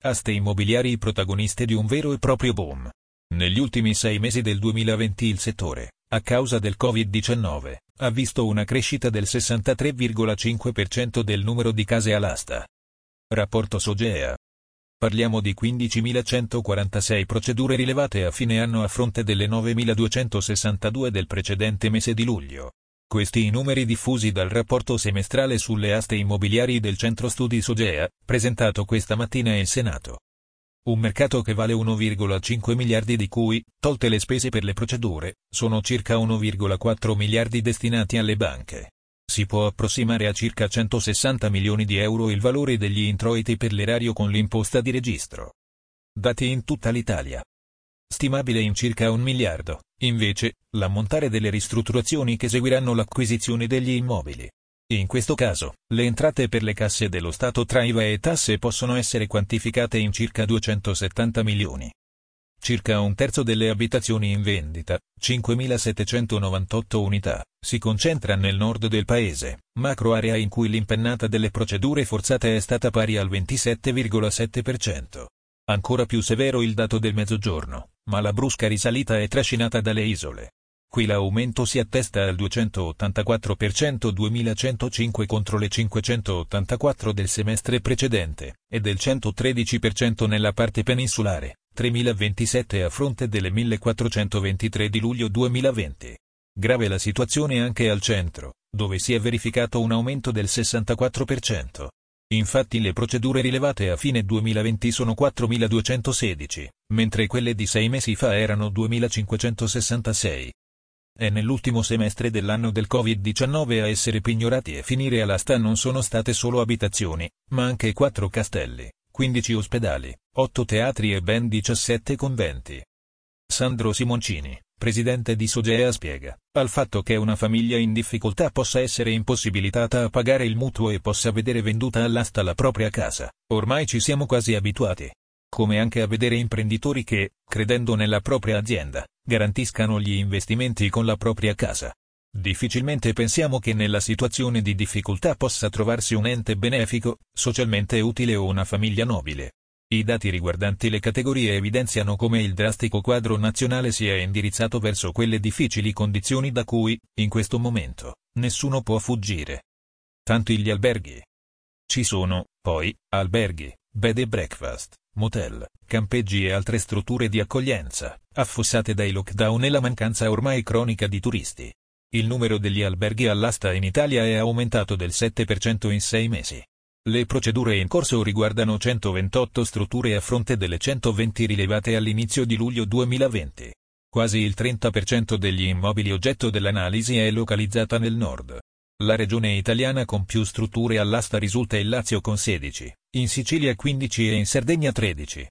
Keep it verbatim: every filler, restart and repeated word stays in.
Aste immobiliari protagoniste di un vero e proprio boom. Negli ultimi sei mesi del duemilaventi il settore, a causa del covid diciannove, ha visto una crescita del sessantatré virgola cinque per cento del numero di case all'asta. Rapporto Sogea. Parliamo di quindicimilacentoquarantasei procedure rilevate a fine anno a fronte delle novemiladuecentosessantadue del precedente mese di luglio. Questi i numeri diffusi dal rapporto semestrale sulle aste immobiliari del Centro Studi Sogea, presentato questa mattina in Senato. Un mercato che vale uno virgola cinque miliardi di cui, tolte le spese per le procedure, sono circa uno virgola quattro miliardi destinati alle banche. Si può approssimare a circa centosessanta milioni di euro il valore degli introiti per l'erario con l'imposta di registro. Dati in tutta l'Italia. Stimabile in circa un miliardo, invece, l'ammontare delle ristrutturazioni che seguiranno l'acquisizione degli immobili. In questo caso, le entrate per le casse dello Stato tra I V A e tasse possono essere quantificate in circa duecentosettanta milioni. Circa un terzo delle abitazioni in vendita, cinquemilasettecentonovantotto unità, si concentra nel nord del paese, macroarea in cui l'impennata delle procedure forzate è stata pari al ventisette virgola sette per cento. Ancora più severo il dato del mezzogiorno, ma la brusca risalita è trascinata dalle isole. Qui l'aumento si attesta al duecentottantaquattro per cento duemilacentocinque contro le cinquecentottantaquattro del semestre precedente, e del centotredici per cento nella parte peninsulare, tremilaventisette a fronte delle millequattrocentoventitré di luglio duemilaventi. Grave la situazione anche al centro, dove si è verificato un aumento del sessantaquattro per cento. Infatti le procedure rilevate a fine duemilaventi sono quattromiladuecentosedici, mentre quelle di sei mesi fa erano duemilacinquecentosessantasei. È nell'ultimo semestre dell'anno del covid diciannove a essere pignorati e finire all'asta non sono state solo abitazioni, ma anche quattro castelli, quindici ospedali, otto teatri e ben diciassette conventi. Sandro Simoncini, presidente di Sogea, spiega: al fatto che una famiglia in difficoltà possa essere impossibilitata a pagare il mutuo e possa vedere venduta all'asta la propria casa, ormai ci siamo quasi abituati. Come anche a vedere imprenditori che, credendo nella propria azienda, garantiscano gli investimenti con la propria casa. Difficilmente pensiamo che nella situazione di difficoltà possa trovarsi un ente benefico, socialmente utile o una famiglia nobile. I dati riguardanti le categorie evidenziano come il drastico quadro nazionale sia indirizzato verso quelle difficili condizioni da cui, in questo momento, nessuno può fuggire. Tanti gli alberghi. Ci sono, poi, alberghi, bed and breakfast, motel, campeggi e altre strutture di accoglienza, affossate dai lockdown e la mancanza ormai cronica di turisti. Il numero degli alberghi all'asta in Italia è aumentato del sette per cento in sei mesi. Le procedure in corso riguardano centoventotto strutture a fronte delle centoventi rilevate all'inizio di luglio duemilaventi. Quasi il trenta per cento degli immobili oggetto dell'analisi è localizzata nel nord. La regione italiana con più strutture all'asta risulta il Lazio con sedici, in Sicilia quindici e in Sardegna tredici.